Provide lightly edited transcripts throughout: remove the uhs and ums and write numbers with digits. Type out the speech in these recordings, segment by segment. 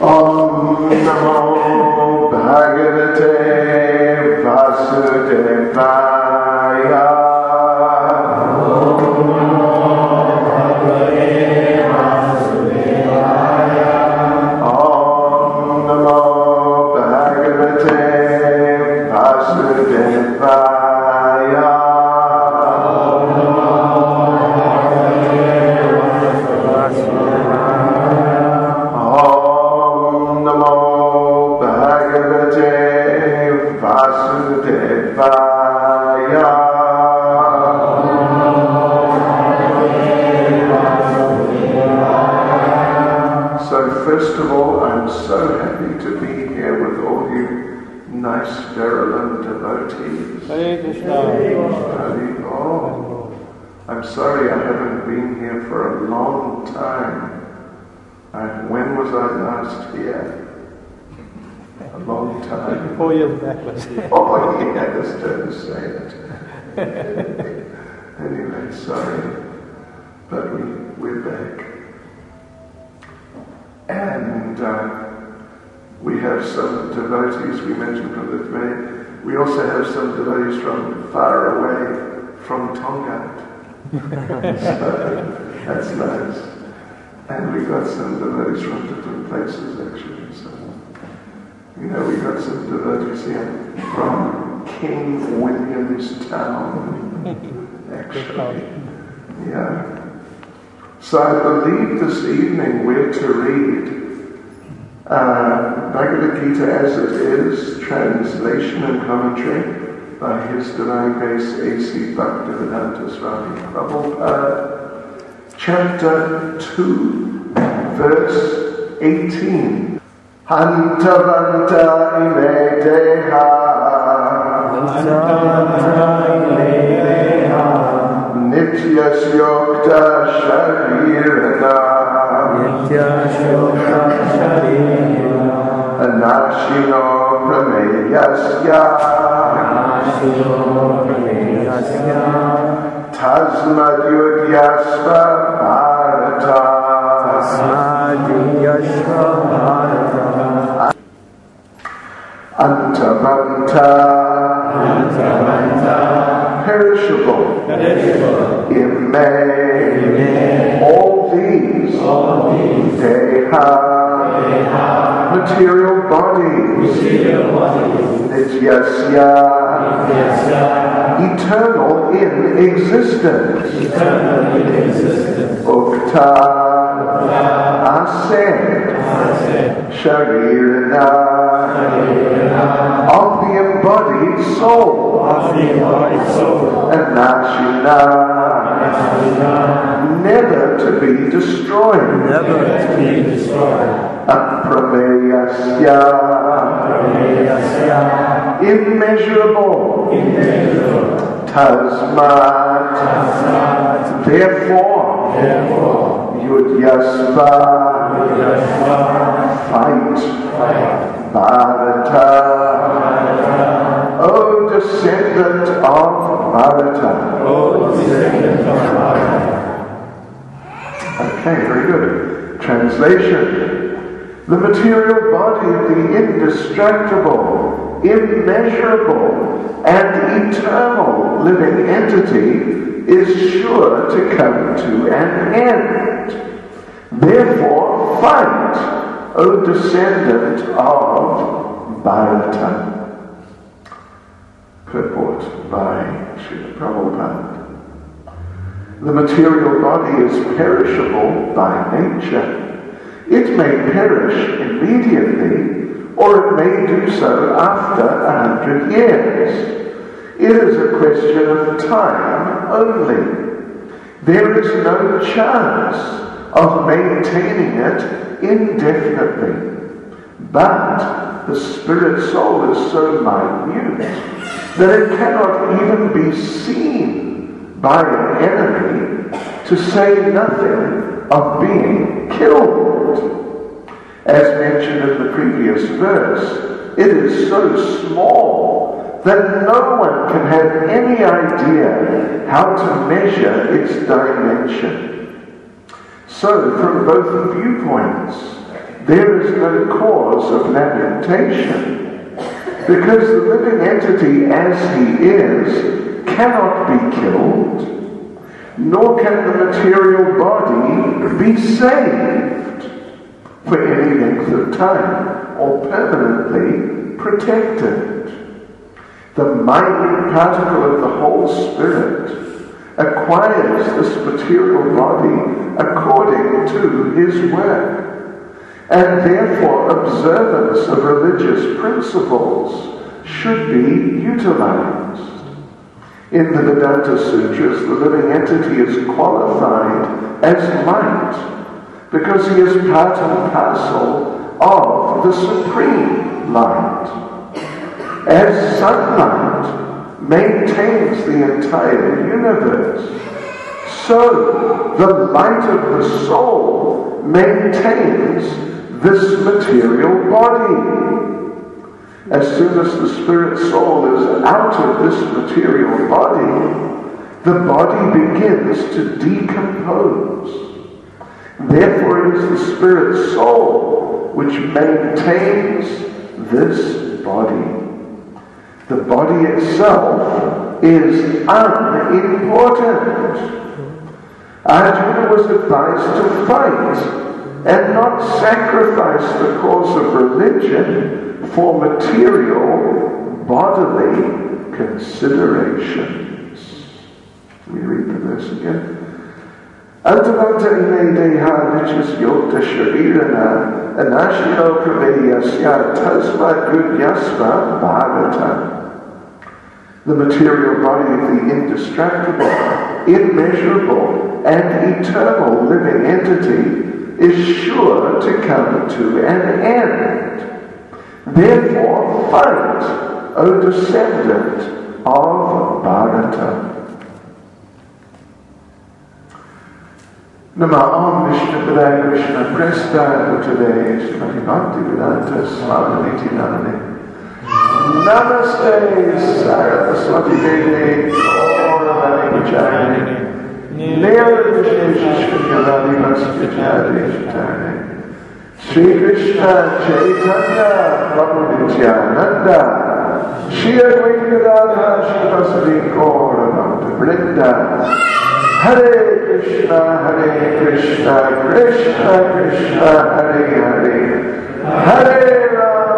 Om Namo Bhagavate Vasudevaya. Om Namo Bhagavate Vasudevaya. First of all, I'm so happy to be here with all you nice Verulam devotees. I'm sorry I haven't been here for a long time. When was I last here? A long time. 4 years back. Oh yeah, just don't say it. Anyway, sorry, but we're back. And we have some devotees, we mentioned from Lithuania. We also have some devotees from far away, from Tonga. So that's nice. And we got some devotees from different places actually. So, we got some devotees here from King Williamstown, actually. Yeah. So I believe this evening we're to read Bhagavad Gita as it is, translation and commentary by His Divine Grace A.C. Bhaktivedanta Swami Prabhupada, chapter 2, verse 18. Hantavanta ime deha Nityasyokta sharirana Anashino prameyasya Tasmadyudyasva bharata Antavanta perishable, ime, all these, deha, material bodies, nityasya, eternal in existence, ukta, ascend, sharirana, of the embodied soul, and nashina, never to be destroyed, aprameyasya, immeasurable, tasmat, therefore, yudyasva, fight, bharata, O descendant of Bharata. Okay, very good. Translation. The material body, the indestructible, immeasurable, and eternal living entity is sure to come to an end. Therefore, fight, O descendant of Bharata. Purport by Srila Prabhupada. The material body is perishable by nature. It may perish immediately, or it may do so after 100 years. It is a question of time only. There is no chance of maintaining it indefinitely. But the spirit soul is so minute that it cannot even be seen by an enemy, to say nothing of being killed. As mentioned in the previous verse, it is so small that no one can have any idea how to measure its dimension. So, from both viewpoints, there is no cause of lamentation, because the living entity as he is cannot be killed, nor can the material body be saved for any length of time or permanently protected. The minute particle of the whole Spirit acquires this material body according to his work, and therefore observance of religious principles should be utilized. In the Vedanta Sutras, the living entity is qualified as light because he is part and parcel of the supreme light. As sunlight maintains the entire universe, so the light of the soul maintains this material body. As soon as the spirit soul is out of this material body, the body begins to decompose. Therefore it is the spirit soul which maintains this body. The body itself is unimportant. Arjuna was advised to fight and not sacrifice the cause of religion for material, bodily considerations. Let me read the verse again. Antavanta ine deha nichas yokta sharirana anashino praveyasya tasma gudyasva bhagata. The material body of the indestructible, immeasurable, and eternal living entity is sure to come to an end. Therefore, fight, O descendant of Bharata. Nama Om Vishnu Padaya Krishna Prestaya Bhutale Srimati Bhaktivedanta Swami Nityananda. Namaste Saraswati Devi Auravani Vijayani. Shri Krishna Chaitanya Prabhu Nityananda Shri Advaita Radha Shri Gaura Bhakta Vrinda Hare Krishna Krishna Krishna Hare Hare Hare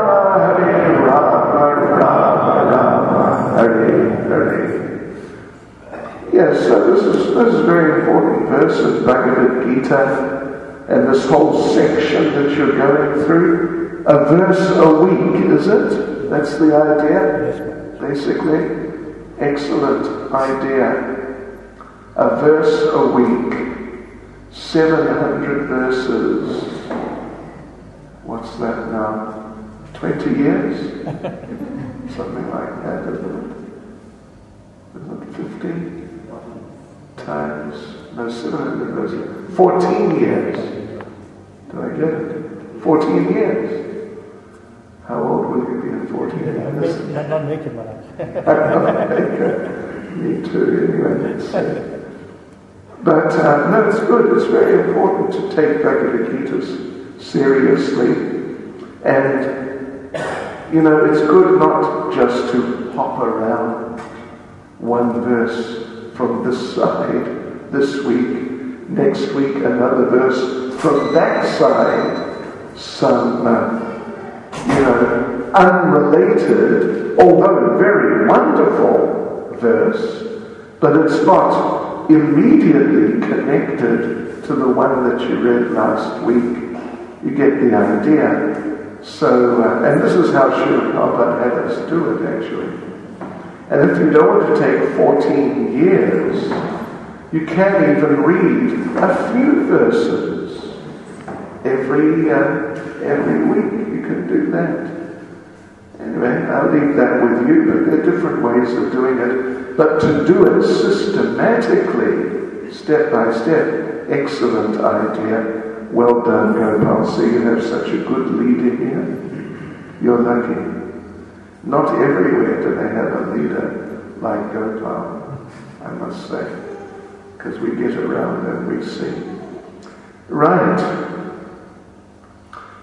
Rama Rama Hare Hare. Yes, so this is a very important verse of Bhagavad Gita, and this whole section that you're going through, a verse a week, is it? That's the idea, basically. Excellent idea. A verse a week, 700 verses. What's that now? 20 years? Something like that, isn't it? Isn't it 15? Times, no, 700 verses, 14 years. Did I get it? 14 years. How old will you be in 14 years? Not make it, Maharaj. I'm not make it. Me too, anyway, let's see. But no, it's good. It's very important to take Bhagavad Gita seriously. And, you know, it's good not just to hop around one verse from this side this week, next week another verse from that side, some, unrelated, although very wonderful verse, but it's not immediately connected to the one that you read last week. You get the idea. So, and this is how Srila Prabhupada had us do it, actually. And if you don't want to take 14 years, you can even read a few verses every week. You can do that. Anyway, I'll leave that with you, but there are different ways of doing it. But to do it systematically, step by step, excellent idea. Well done, Gopal. See, you have such a good leader here. You're lucky. Not everywhere do they have a leader like Gopal, I must say, because we get around and we see. Right.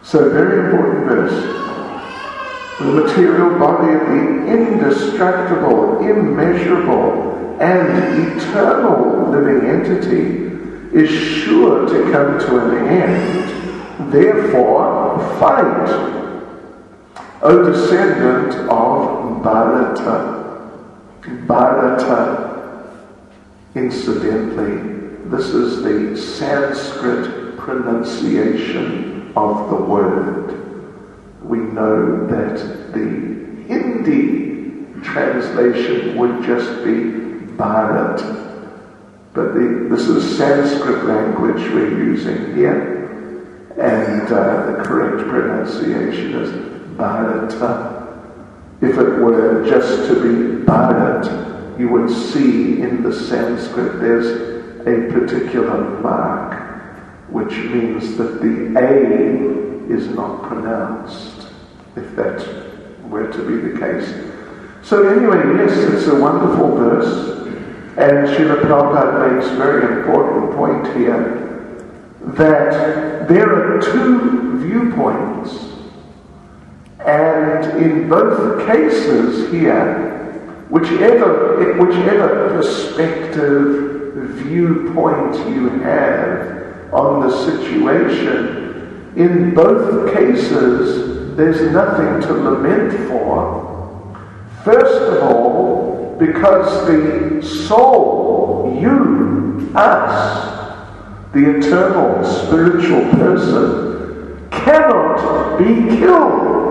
So very important verse. The material body of the indestructible, immeasurable, and eternal living entity is sure to come to an end. Therefore, fight, O descendant of Bharata. Bharata, incidentally, this is the Sanskrit pronunciation of the word. We know that the Hindi translation would just be Bharat, but this is Sanskrit language we're using here, and the correct pronunciation is Bharata. If it were just to be Bharat, you would see in the Sanskrit there's a particular mark, which means that the A is not pronounced, if that were to be the case. So anyway, yes, it's a wonderful verse, and Srila Prabhupada makes a very important point here, that there are two viewpoints, and in both cases here, whichever perspective, viewpoint you have on the situation, in both cases there's nothing to lament for. First of all, because the soul, you, us, the eternal spiritual person, cannot be killed.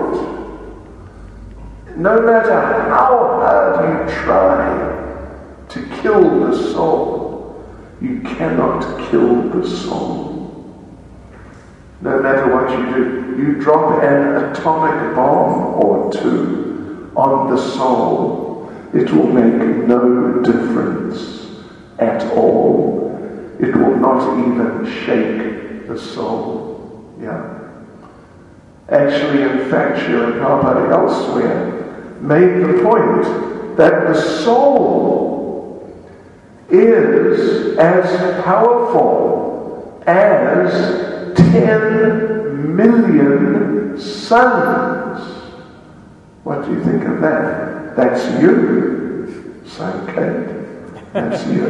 No matter how hard you try to kill the soul, you cannot kill the soul. No matter what you do, you drop an atomic bomb or two on the soul, it will make no difference at all. It will not even shake the soul. Yeah. Actually, in fact, Srila Prabhupada elsewhere made the point that the soul is as powerful as 10 million suns. What do you think of that? That's you, Sankate. That's you.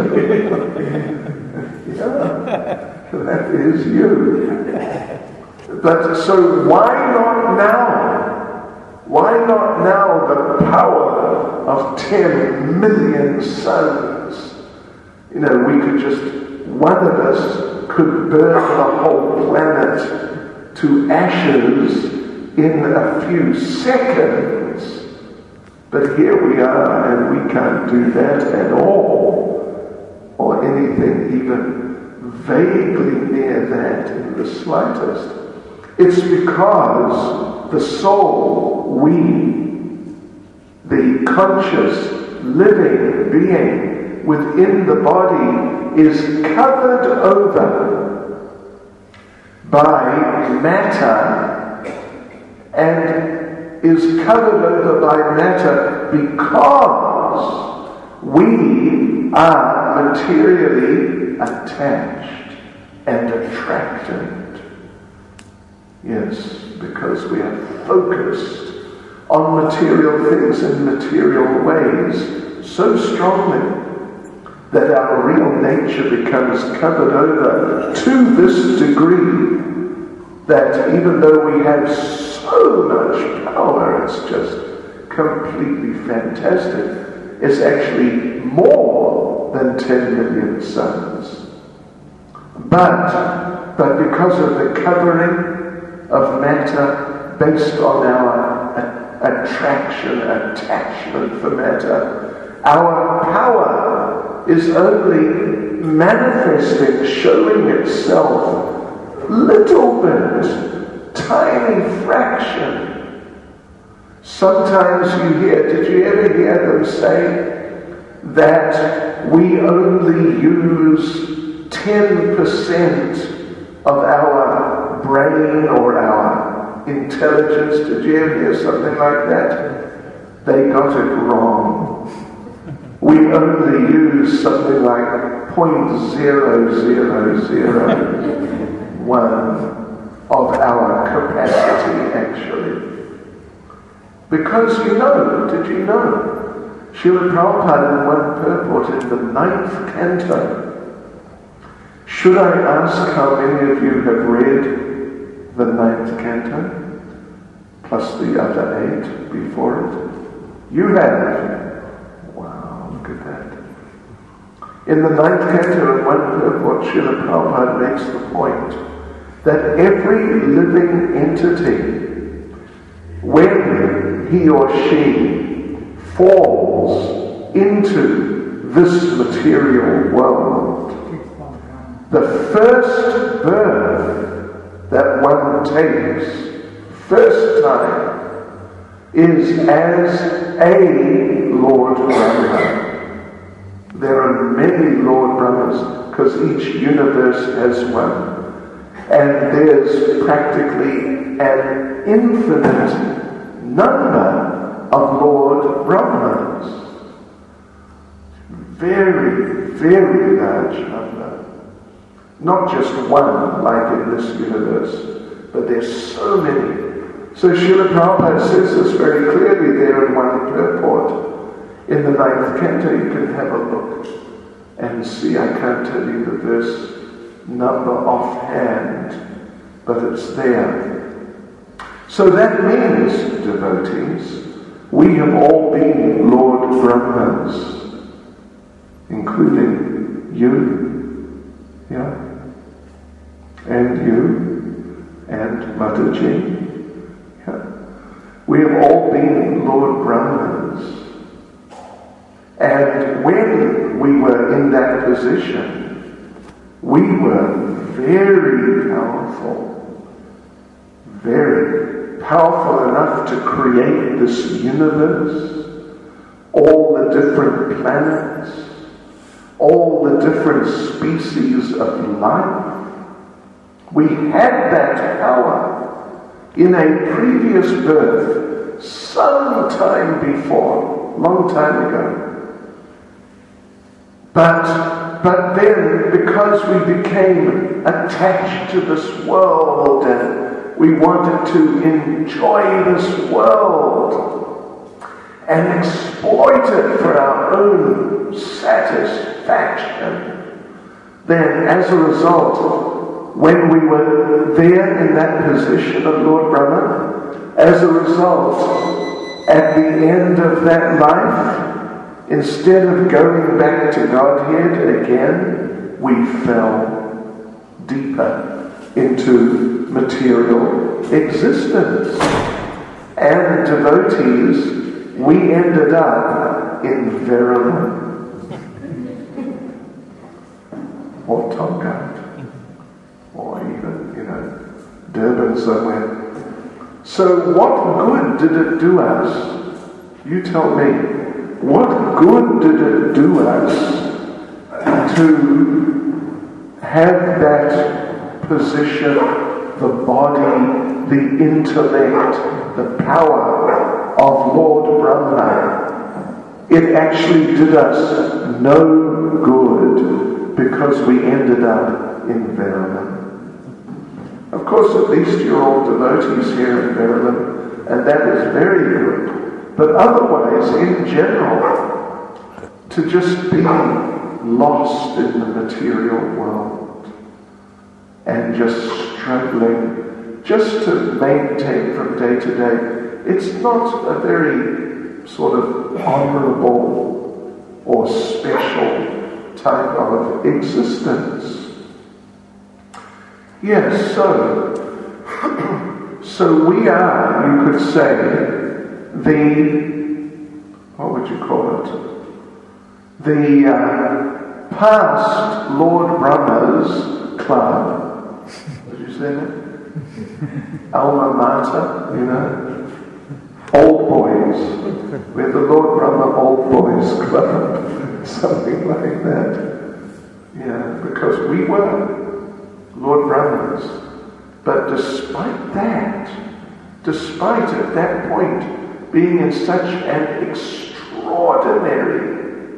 Yeah, that is you. But so why not now? Why not now the power of 10 million suns? You know, we could just, one of us could burn the whole planet to ashes in a few seconds. But here we are, and we can't do that at all, or anything even vaguely near that in the slightest. It's because the soul, we, the conscious, living being within the body, is covered over by matter, and is covered over by matter because we are materially attached and attracted. Yes, because we are focused on material things in material ways so strongly that our real nature becomes covered over to this degree that even though we have so much power, it's just completely fantastic. It's actually more than 10 million suns. But because of the covering of matter based on our attraction, attachment for matter, our power is only manifesting, showing itself little bit, tiny fraction. Sometimes you hear, did you ever hear them say that we only use 10% of our brain or our intelligence? Did you ever hear something like that? They got it wrong. We only use something like 0.0001 of our capacity, actually. Because did you know, Srila Prabhupada in one purport in the 9th canto, should I ask how many of you have read the 9th canto, plus the other 8 before it? You have. Wow, look at that. In the 9th canto in one purport, Srila Prabhupada makes the point that every living entity, when he or she falls into this material world, the first birth that one takes, first time, is as a Lord Brahma. There are many Lord Brahmas because each universe has one. And there's practically an infinite number of Lord Brahmas. Very, very large number. Not just one, like in this universe, but there's so many. So Srila Prabhupada says this very clearly there in one purport. In the 9th canto, you can have a look and see. I can't tell you the verse number offhand, but it's there. So that means, devotees, we have all been Lord Brahmas, including you, yeah, and you, and Mataji, yeah. We have all been Lord Brahmas. And when we were in that position, we were very powerful enough to create this universe, all the different planets, all the different species of life. We had that power in a previous birth, some time before, long time ago. But then, because we became attached to this world and we wanted to enjoy this world and exploit it for our own satisfaction, then as a result, when we were there in that position of Lord Brahma, as a result, at the end of that life, instead of going back to Godhead again, we fell deeper into material existence. And devotees, we ended up in Verulam or Tonga, or even, Durban somewhere. So what good did it do us? You tell me. What good did it do us to have that position, the body, the intellect, the power of Lord Brahma? It actually did us no good because we ended up in Verulam. Of course, at least you're all devotees here in Verulam, and that is very good. But otherwise, in general, to just be lost in the material world and just struggling, just to maintain from day to day, it's not a very sort of honorable or special type of existence. Yes, so we are, you could say, what would you call it? The past Lord Brahma's club. Did you say that? Alma Mater, Old Boys. We're the Lord Brahma Old Boys Club. Something like that. Yeah, because we were Lord Brahmas. But despite at that point, being in such an extraordinary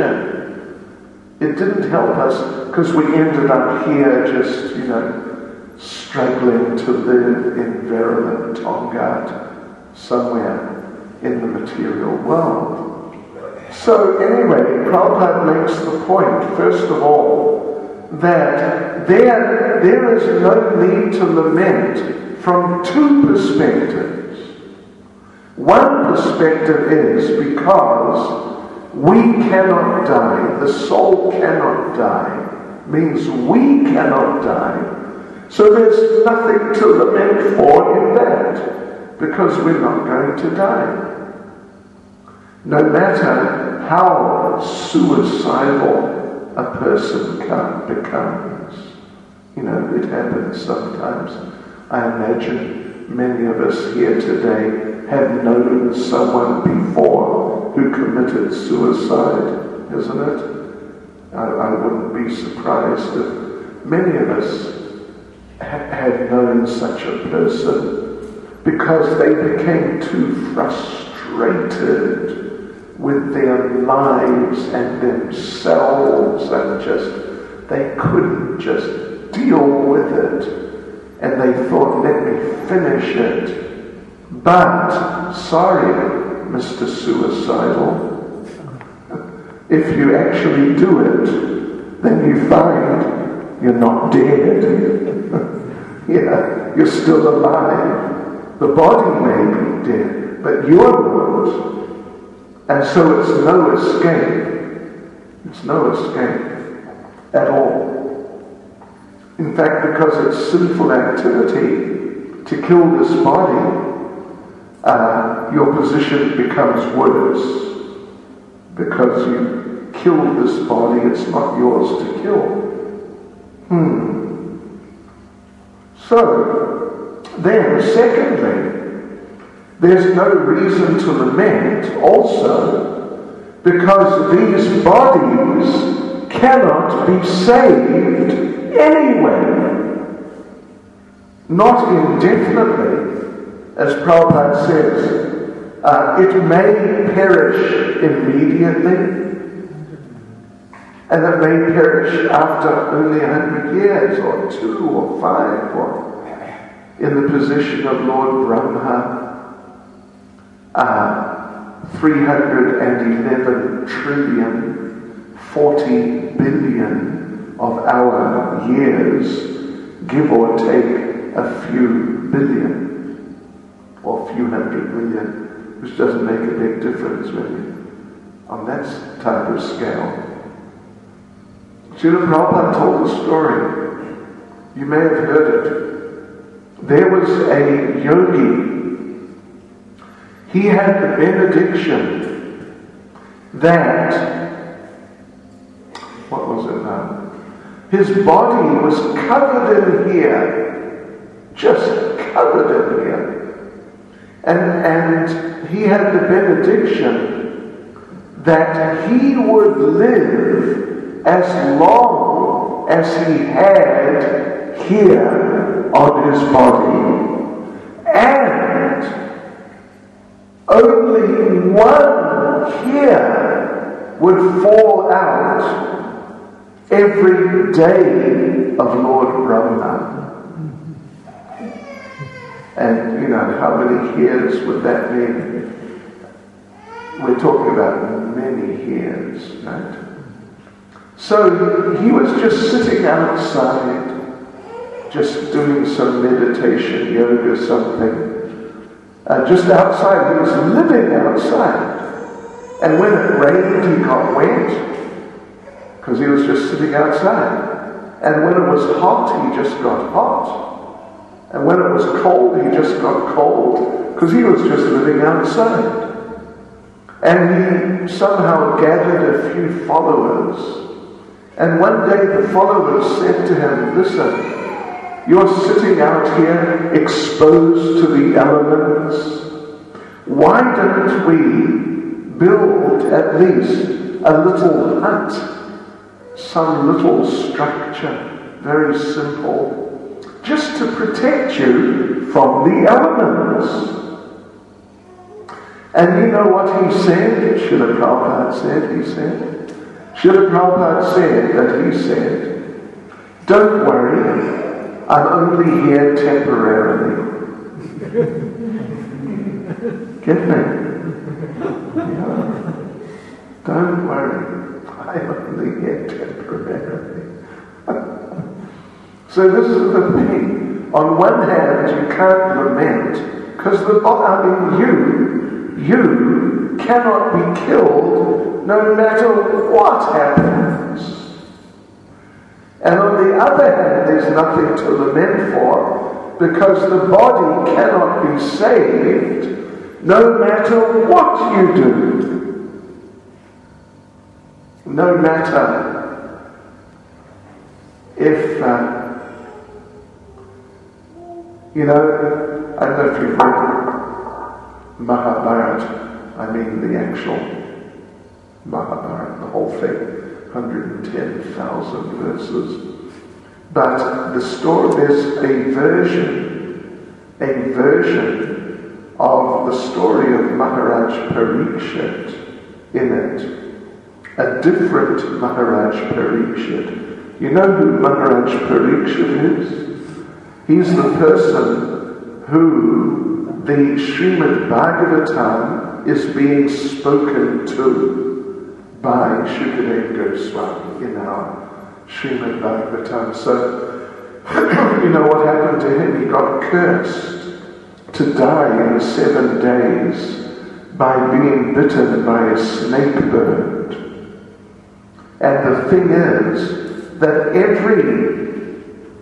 position, it didn't help us because we ended up here just, struggling to live in Verulam Tongat, somewhere in the material world. So anyway, Prabhupada makes the point, first of all, that there is no need to lament from two perspectives. One perspective is because we cannot die, the soul cannot die, means we cannot die. So there's nothing to lament for in that, because we're not going to die. No matter how suicidal a person becomes, it happens sometimes. I imagine many of us here today have known someone before who committed suicide, isn't it? I wouldn't be surprised if many of us have known such a person because they became too frustrated with their lives and themselves, and they couldn't just deal with it, and they thought, let me finish it. But, sorry, Mr. Suicidal, if you actually do it, then you find you're not dead. Yeah, you're still alive. The body may be dead, but you're not. And so it's no escape. It's no escape at all. In fact, because it's sinful activity to kill this body, your position becomes worse. Because you killed this body, it's not yours to kill. So, then, secondly, there's no reason to lament also because these bodies cannot be saved anyway. Not indefinitely, as Prabhupada says. It may perish immediately, and it may perish after only 100 years, or 2 or 5, or in the position of Lord Brahma, 311 trillion, 40 billion of our years, give or take a few billion, or a few 100 million, which doesn't make a big difference really, on that type of scale. Srila Prabhupada told a story. You may have heard it. There was a yogi. He had the benediction that, what was it now? His body was covered in hair, just covered in hair. And he had the benediction that he would live as long as he had hair on his body, and only one hair would fall out every day of Lord Brahma. And how many hairs would that mean? We're talking about many hairs, right? So he was just sitting outside, just doing some meditation, yoga, something. Just outside, he was living outside. And when it rained, he got wet, because he was just sitting outside. And when it was hot, he just got hot. And when it was cold, he just got cold, because he was just living outside. And he somehow gathered a few followers. And one day the followers said to him, listen, you're sitting out here exposed to the elements. Why don't we build at least a little hut, some little structure, very simple, just to protect you from the elements? And you know what he said? Srila Prabhupada Srila Prabhupada said, don't worry, I'm only here temporarily. Get me? Yeah. Don't worry, I'm only here temporarily. So this is the thing. On one hand, you can't lament, because you cannot be killed no matter what happens. And on the other hand, there's nothing to lament for, because the body cannot be saved no matter what you do. No matter if, I don't know if you've read Mahabharata, I mean the actual Mahabharata, the whole thing. 110,000 verses. But the story, there's a version of the story of Maharaj Parikshit in it. A different Maharaj Parikshit. You know who Maharaj Parikshit is? He's the person who the Srimad Bhagavatam is being spoken to by Shukadeva Goswami in our Srimad Bhagavatam. So, you know what happened to him? He got cursed to die in 7 days by being bitten by a snake bird. And the thing is that every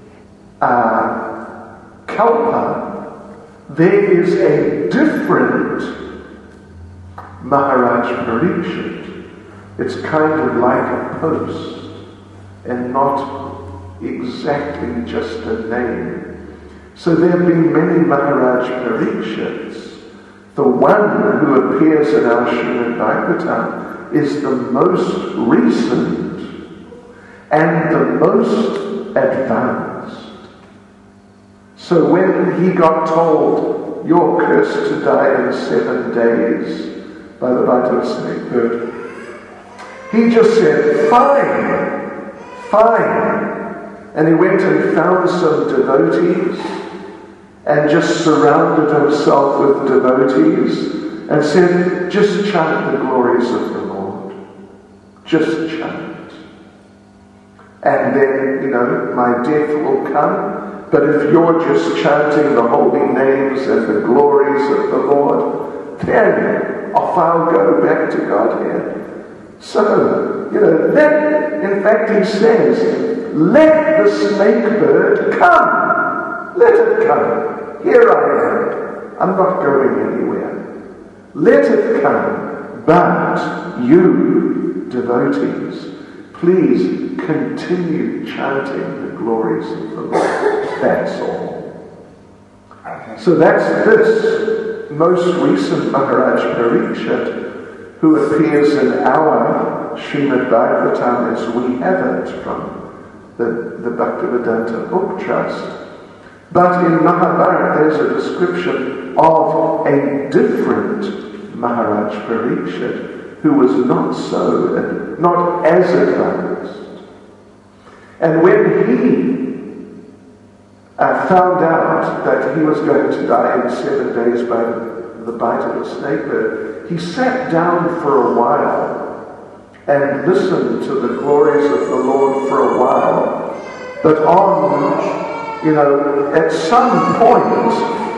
kalpa, there is a different Maharaj Parikshit. It's kind of like a post and not exactly just a name. So there have been many Maharaj Parikshits. The one who appears in our Srimad Bhagavatam is the most recent and the most advanced. So when he got told, you're cursed to die in 7 days by the bite of a snake bird, he just said, fine. And he went and found some devotees and just surrounded himself with devotees and said, just chant the glories of the Lord. Just chant. And then, my death will come. But if you're just chanting the holy names and the glories of the Lord, then off I'll go back to Godhead. So, in fact he says, let the snake bird come. Let it come. Here I am. I'm not going anywhere. Let it come. But you, devotees, please continue chanting the glories of the Lord. That's all. So that's this most recent Maharaj Parikshit, who appears in our Srimad Bhagavatam as we have it from the Bhaktivedanta Book Trust. But in Mahabharata there's a description of a different Maharaj Parikshit who was not as advanced. And when he found out that he was going to die in 7 days by the bite of a snake bird, he sat down for a while and listened to the glories of the Lord for a while. But at some point,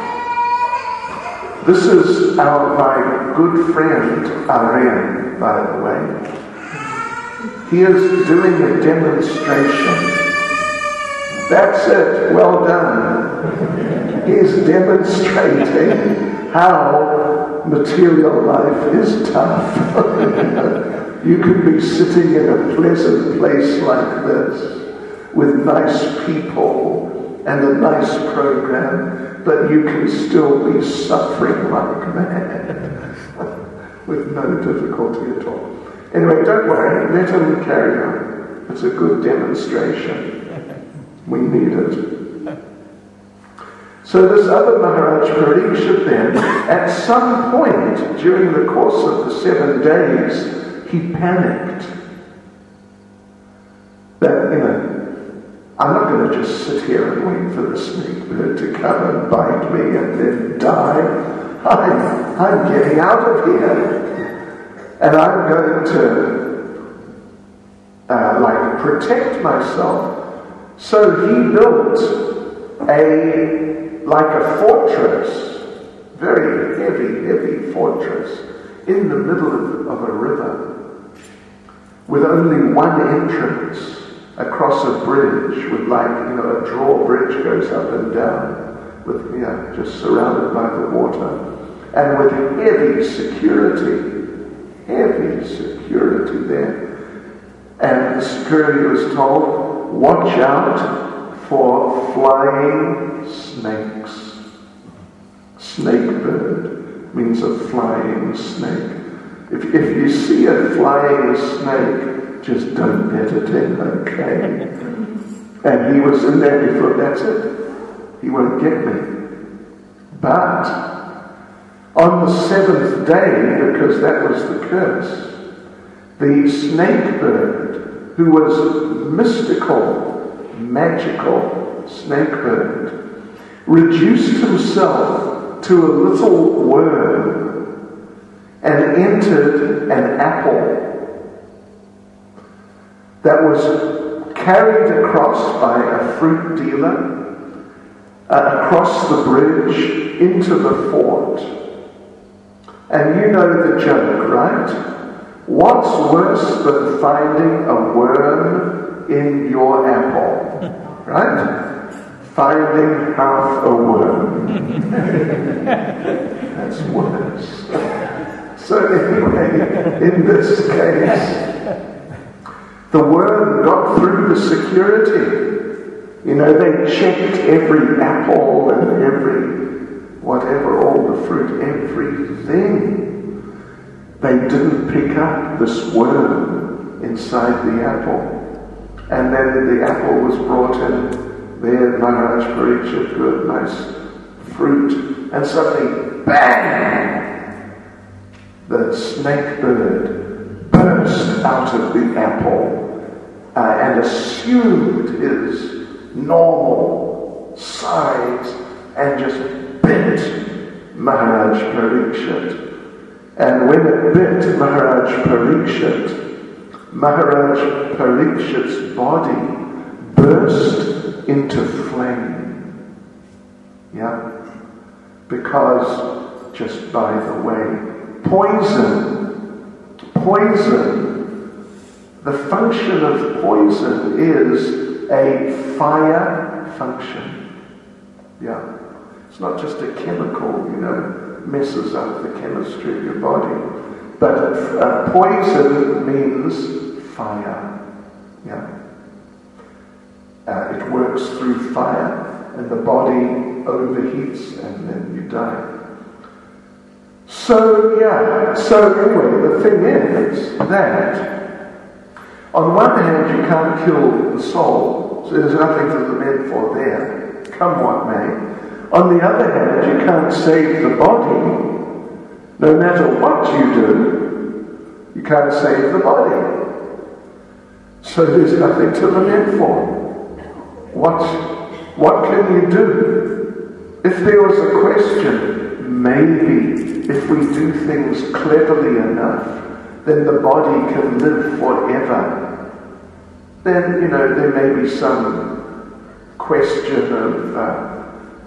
this is my good friend Aryan, by the way. He is doing a demonstration. That's it, well done. He's demonstrating how material life is tough. You can be sitting in a pleasant place like this with nice people and a nice program, but you can still be suffering like mad with no difficulty at all. Anyway, don't worry, let him carry on. It's a good demonstration. We need it. So this other Maharaj Parikshit then, at some point during the course of the 7 days, he panicked that, I'm not going to just sit here and wait for the snake bird to come and bite me and then die. I'm getting out of here. And I'm going to protect myself. So he built like a fortress, very heavy fortress, in the middle of a river, with only one entrance across a bridge, with a drawbridge goes up and down, with just surrounded by the water, and with heavy security there. And the security was told, watch out for flying snakes. Snakebird means a flying snake. If you see a flying snake, just don't let it in, okay? And he was in there before, that's it. He won't get me. But on the seventh day, because that was the curse, the snakebird, who was mystical, magical snakebird, reduced himself to a little worm and entered an apple that was carried across by a fruit dealer, across the bridge into the fort. And you know the joke, right? What's worse than finding a worm in your apple? Right? Finding half a worm. That's worse. So anyway, in this case, the worm got through the security. They checked every apple and every all the fruit, everything. They didn't pick up this worm inside the apple. And then the apple was brought in there, Maharaj Parikshit, good, nice fruit. And suddenly, bang! The snake bird burst out of the apple and assumed his normal size and just bit Maharaj Parikshit. And when it bit Maharaj Parikshit's body burst into flame. Yeah? Because, just by the way, poison, the function of poison is a fire function. Yeah. It's not just a chemical, messes up the chemistry of your body. But poison means fire. Yeah. It works through fire, and the body overheats, and then you die. So anyway, the thing is that on one hand you can't kill the soul, so there's nothing to lament for there, come what may. On the other hand, you can't save the body. No matter what you do, you can't save the body. So there's nothing to lament for. What can you do? If there was a question, maybe if we do things cleverly enough, then the body can live forever. Then, there may be some question of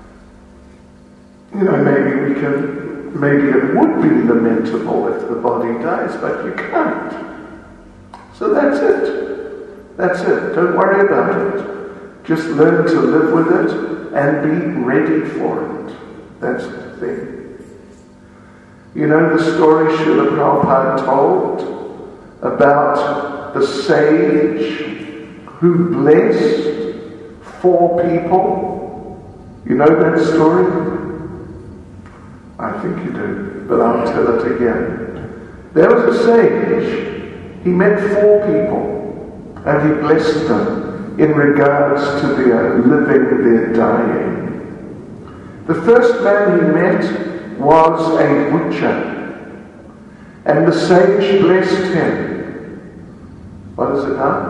maybe it would be lamentable if the body dies, but you can't. So that's it. Don't worry about it. Just learn to live with it and be ready for it. That's the thing. The story Srila Prabhupada told about the sage who blessed 4 people. You know that story? I think you do, but I'll tell it again. There was a sage. He met 4 people, and he blessed them in regards to their living, their dying. The first man he met was a butcher, and the sage blessed him. What is it now?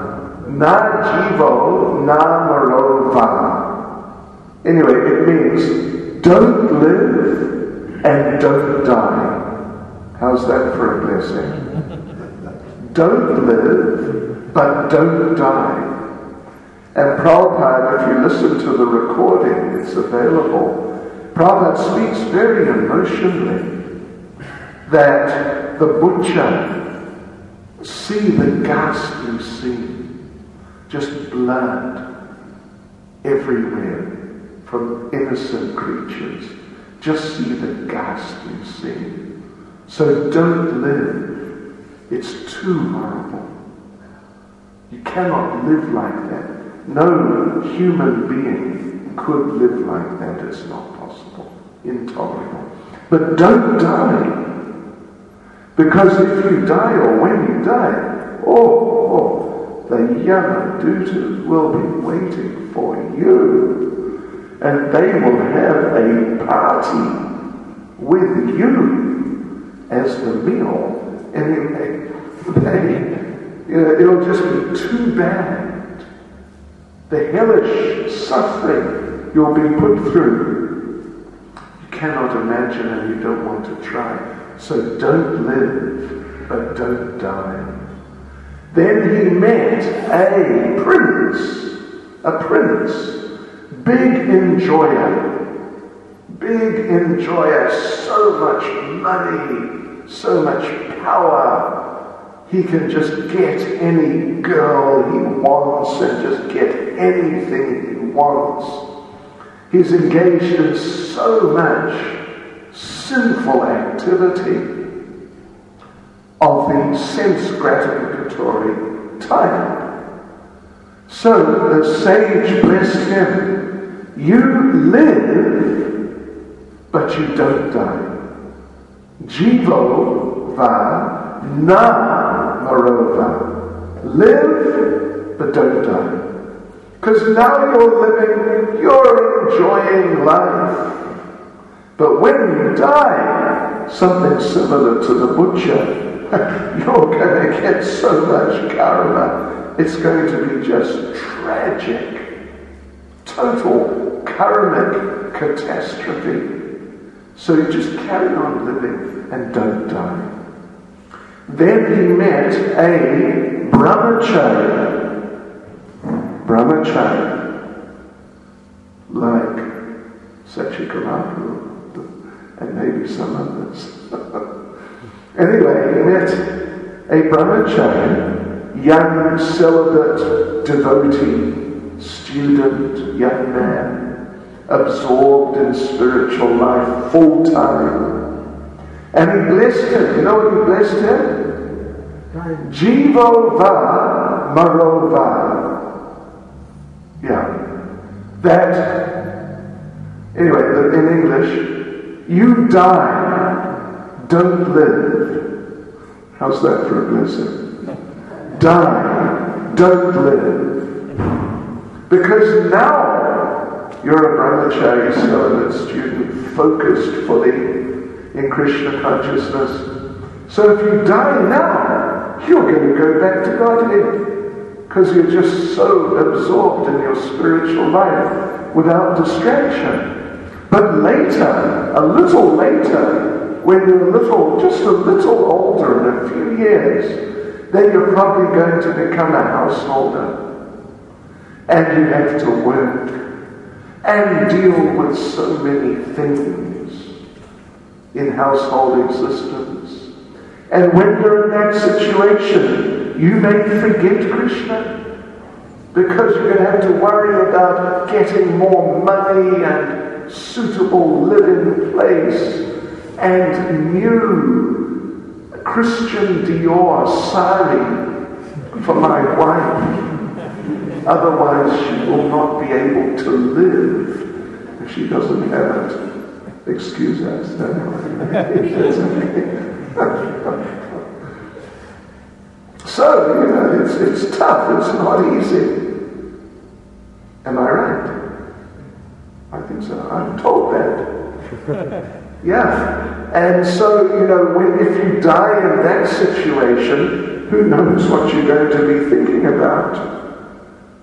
Na jivo na marova. Anyway, it means don't live and don't die. How's that for a blessing? Don't live, but don't die. And Prabhupada, if you listen to the recording, it's available. Prabhupada speaks very emotionally that the butcher see the ghastly scene, just blood everywhere from innocent creatures. Just see the ghastly scene. So don't live. It's too horrible. You cannot live like that. No human being could live like that. It's not possible. Intolerable. But don't die. Because if you die, or when you die, the Yamadutas will be waiting for you. And they will have a party with you as the meal. And it'll just be too bad. The hellish suffering you'll be put through, you cannot imagine and you don't want to try. So don't live, but don't die. Then he met a prince, big enjoyer, so much money, so much power. He can just get any girl he wants and just get anything he wants. He's engaged in so much sinful activity of the sense gratificatory type. So the sage blessed him. You live, but you don't die. Jivo va na marova. Live, but don't die. Because now you're living, you're enjoying life. But when you die, something similar to the butcher, you're going to get so much karma. It's going to be just tragic. Total karmic catastrophe. So you just carry on living and don't die. Then he met a brahmachari. Like Sachikarapur and maybe some others. Anyway, he met a brahmachari, young celibate devotee, student, young man, absorbed in spiritual life full time. And he blessed him. You know what he blessed him? Jivo va marova. Yeah. That, anyway, in English, you die, don't live. How's that for a blessing? Die, don't live. Because now you're a brahmachari celibate student focused fully in Krishna consciousness. So if you die now, you're going to go back to Godhead. Because you're just so absorbed in your spiritual life without distraction. But later, a little later, when you're just a little older in a few years, then you're probably going to become a householder. And you have to work and deal with so many things in household existence. And when you're in that situation, you may forget Krishna because you're going to have to worry about getting more money and suitable living place and new Christian Dior sari for my wife. Otherwise she will not be able to live if she doesn't have it. Excuse us. So, it's tough, it's not easy. Am I right? I think so. I'm told that. Yeah. And so, if you die in that situation, who knows what you're going to be thinking about?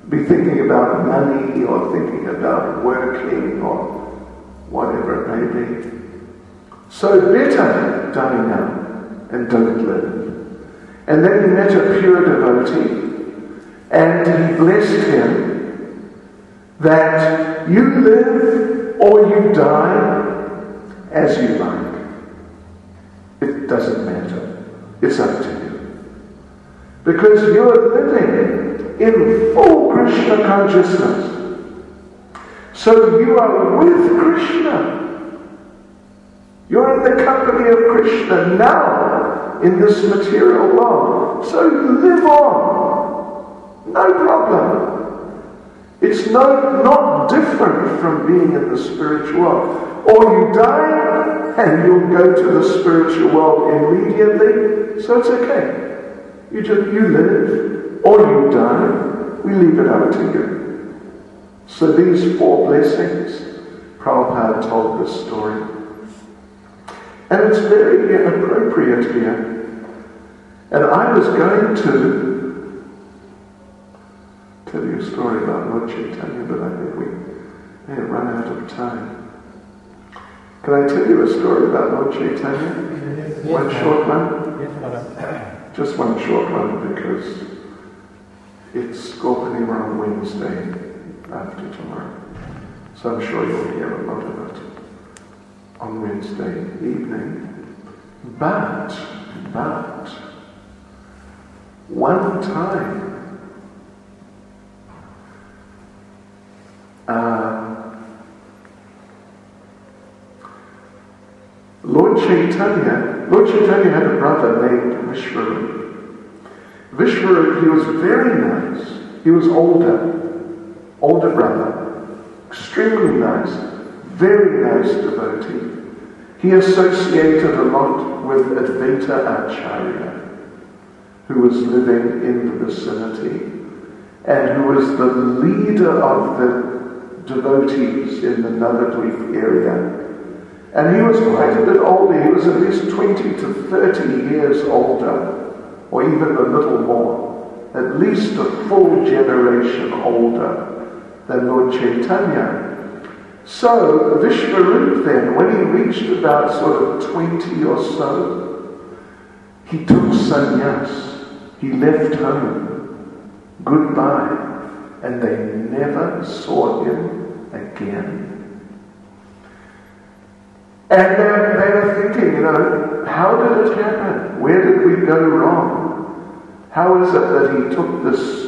be thinking about money or thinking about working or whatever it may be. So better die now and don't live. And then he met a pure devotee, and he blessed him that you live or you die as you like. It doesn't matter. It's up to you. Because you are living in full Krishna consciousness. So you are with Krishna. You're in the company of Krishna now in this material world. So live on. No problem. It's not different from being in the spiritual world. Or you die and you'll go to the spiritual world immediately. So it's okay. You live or you die. We leave it up to you. So these 4 blessings, Prabhupada told this story. And it's very appropriate here. And I was going to tell you a story about Lord Chaitanya, but I think we may have run out of time. Can I tell you a story about Lord Chaitanya? Yes. One short one? Yes, just one short one, because it's Gorpanima on Wednesday after tomorrow. So I'm sure you'll hear a lot of it on Wednesday evening. But one time Lord Chaitanya had a brother named Vishwarup. Vishwarup, he was very nice. He was older brother, extremely nice, very nice devotee. He associated a lot with Advaita Acharya, who was living in the vicinity and who was the leader of the devotees in the Navadvip area. And he was quite a bit older. He was at least 20 to 30 years older, or even a little more, at least a full generation older than Lord Chaitanya. So Vishwarup then, when he reached about sort of 20 or so, he took sannyas. He left home. Goodbye. And they never saw him again. And they are thinking, how did it happen? Where did we go wrong? How is it that he took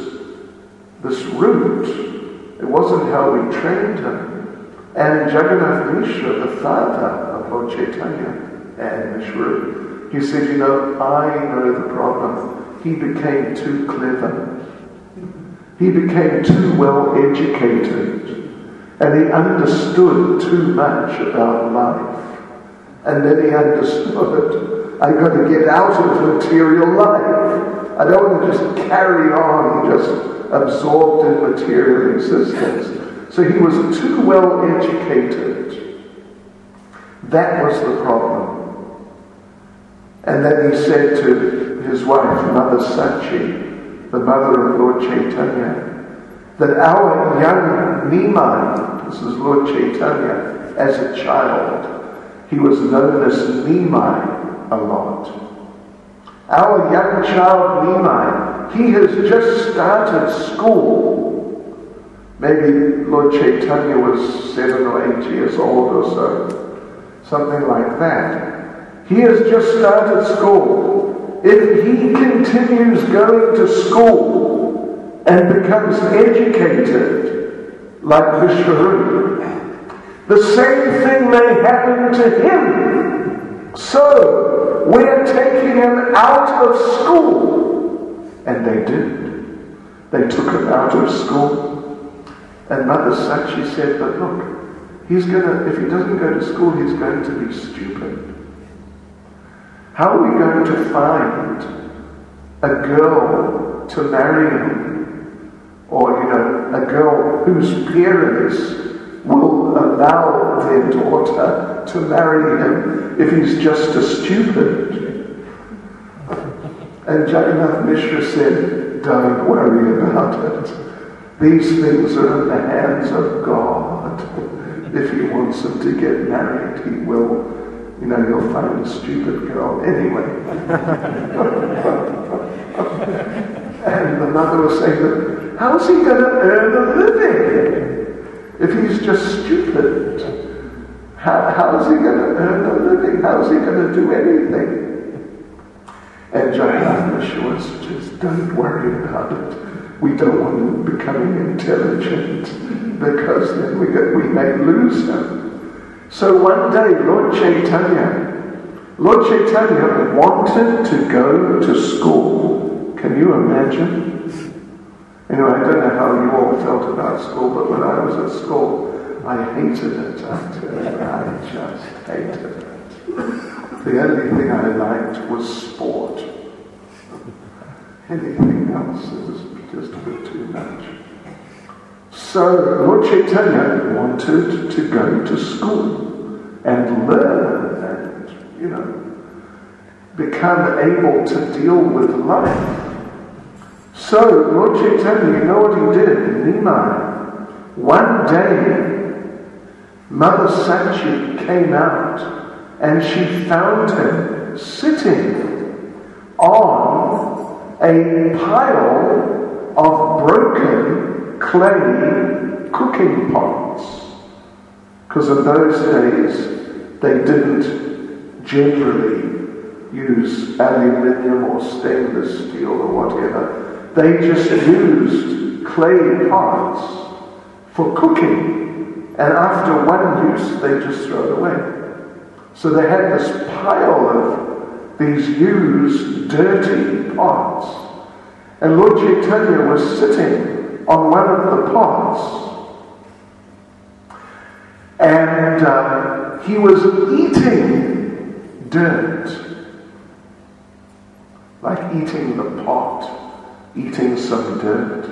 this route? It wasn't how we trained him. And Jagannath Mishra, the father of Lord Chaitanya and Vishwarup, he said, I know the problem. He became too clever. He became too well educated. And he understood too much about life. And then he understood, I've got to get out of material life. I don't want to just carry on, just absorbed in material existence. So he was too well educated. That was the problem. And then he said to his wife, Mother Sachi, the mother of Lord Chaitanya, that our young Nimai, this is Lord Chaitanya, as a child, he was known as Nimai a lot. Our young child Nimai, he has just started school. Maybe Lord Chaitanya was 7 or 8 years old or so. Something like that. He has just started school. If he continues going to school and becomes educated like Vishwarup, the same thing may happen to him. So, we're taking him out of school. And they did. They took him out of school. And Mother Sachi said, but look, if he doesn't go to school, he's going to be stupid. How are we going to find a girl to marry him? Or, a girl whose parents will allow their daughter to marry him if he's just a stupid? And Jagannath Mishra said, don't worry about it. These things are in the hands of God. If he wants them to get married, he will. You'll find a stupid girl anyway. And the mother was saying, but how's he going to earn a living? If he's just stupid, how's he going to earn a living? How's he going to do anything? And Johanna was just, don't worry about it. We don't want him becoming intelligent, because then we may lose him. So one day, Lord Chaitanya wanted to go to school. Can you imagine? I don't know how you all felt about school, but when I was at school, I hated it. I just hated it. The only thing I liked was sport. Anything else was just a bit too much. So Lord Chaitanya wanted to go to school and learn and, become able to deal with life. So Lord Chaitanya, you know what he did in Nimai? One day, Mother Sachi came out and she found him sitting on a pile of broken clay cooking pots. Because in those days, they didn't generally use aluminium or stainless steel or whatever. They just used clay pots for cooking. And after one use, they just throw it away. So they had this pile of these used, dirty pots. And Lord Chaitanya was sitting on one of the pots. And he was eating dirt. Like eating the pot, eating some dirt.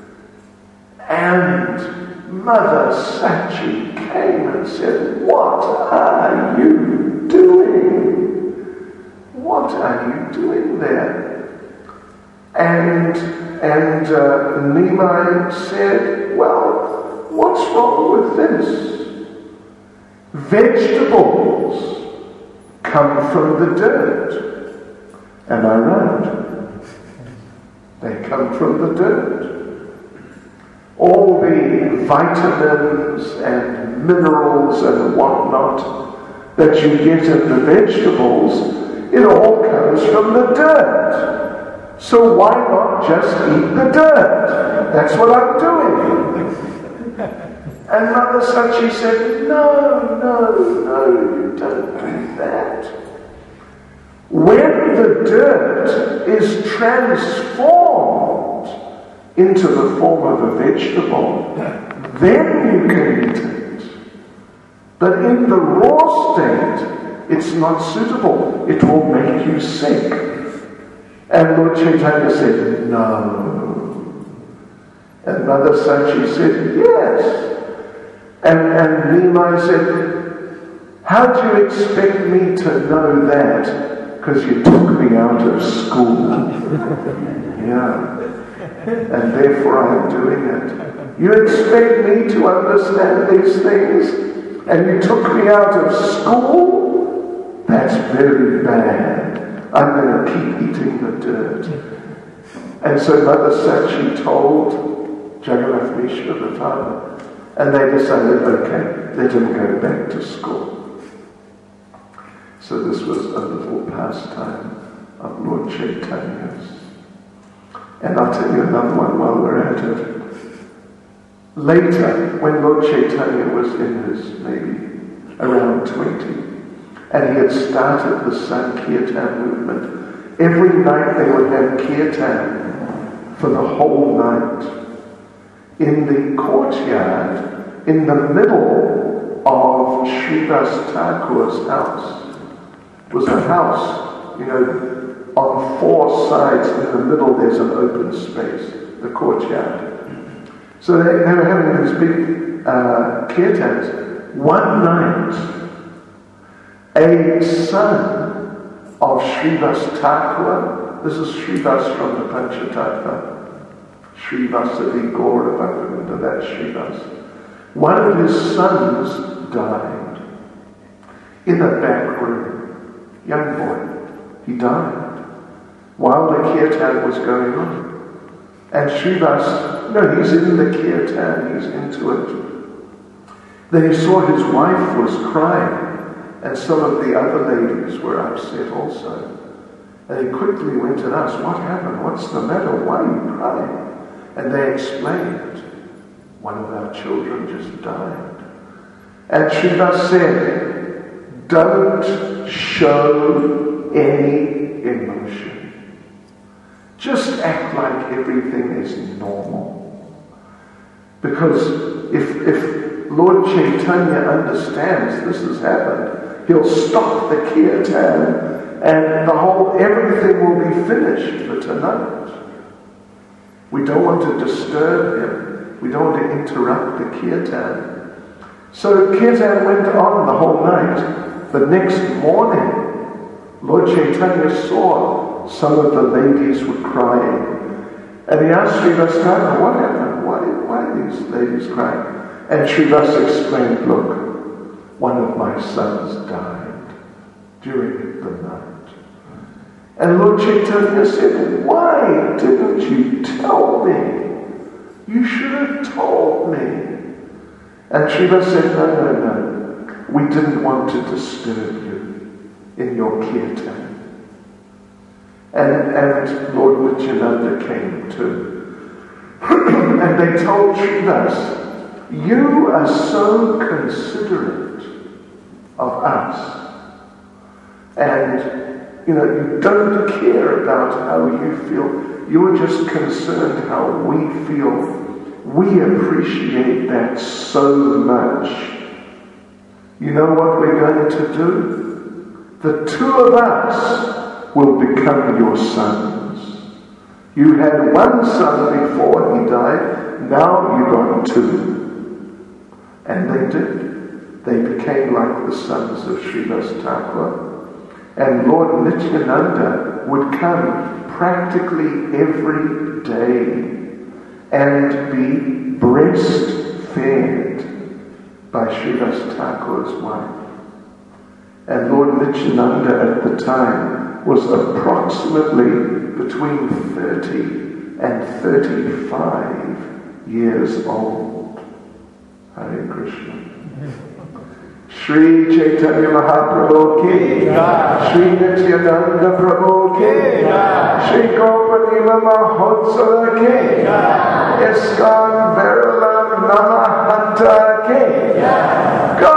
And Mother Sachi came and said, "What are you doing? What are you doing there?" And Nimai said, "Well, what's wrong with this? Vegetables come from the dirt. Am I right? They come from the dirt. All the vitamins and minerals and whatnot that you get in the vegetables, it all comes from the dirt. So why not just eat the dirt? That's what I'm doing." And Mother Sachi said, No, you don't do that. When the dirt is transformed into the form of a vegetable, then you can eat it. But in the raw state, it's not suitable. It will make you sick. And Lord Chaitanya said, no. And Mother Sachi said, yes. And Nimai said, how do you expect me to know that? Because you took me out of school. Yeah. And therefore I'm doing it. You expect me to understand these things, and you took me out of school? That's very bad. I'm going to keep eating the dirt. And so Mother Sachi told Jagannath Mishra, the father, and they decided, okay, let him go back to school. So this was a little pastime of Lord Chaitanya's. And I'll tell you another one while we're at it. Later, when Lord Chaitanya was in his maybe around 20, and he had started the Sankirtan movement, every night they would have kirtan for the whole night. In the courtyard, in the middle of Srivas Thakur's house, was a house, on four sides. In the middle there's an open space, the courtyard. So they were having these big kirtans. One night, a son of Srivas Thakur, this is Srivas from the Panchatattva, Srivasadi Gaura Bhaktivinoda, that's Srivas. One of his sons died in a back room. Young boy, he died while the kirtan was going on. And Srivas, he's in the kirtan, he's into it. Then he saw his wife was crying, and some of the other ladies were upset also. And he quickly went and asked, what happened? What's the matter? Why are you crying? And they explained, one of our children just died. And Srivas said, don't show any emotion. Just act like everything is normal. Because if Lord Chaitanya understands this has happened, he'll stop the kirtan and everything will be finished for tonight. We don't want to disturb him. We don't want to interrupt the kirtan. So kirtan went on the whole night. The next morning, Lord Chaitanya saw some of the ladies were crying. And he asked Srivas, what happened? Why are these ladies crying? And Srivas explained, look, one of my sons died during the night. And Lord Chaitanya said, why didn't you tell me? You should have told me. And Srivas said, no. We didn't want to disturb you in your kirtan. And Lord Nityananda came too. And they told Srivas, you are so considerate of us. And you don't care about how you feel. You're just concerned how we feel. We appreciate that so much. You know what we're going to do? The two of us will become your sons. You had one son before he died, now you got two. And they did. They became like the sons of Srivas Thakur. And Lord Nityananda would come practically every day and be breastfed by Srivas Thakur's wife. And Lord Nityananda at the time was approximately between 30 and 35 years old. Hare Krishna. Shri Chaitanya Mahaprabhu ki Jai. Shri Nityananda Prabhu ki Jai. Shri Gopanima Mahotsava ki Jai. ISKCON Verulam Namahanta ki Jai.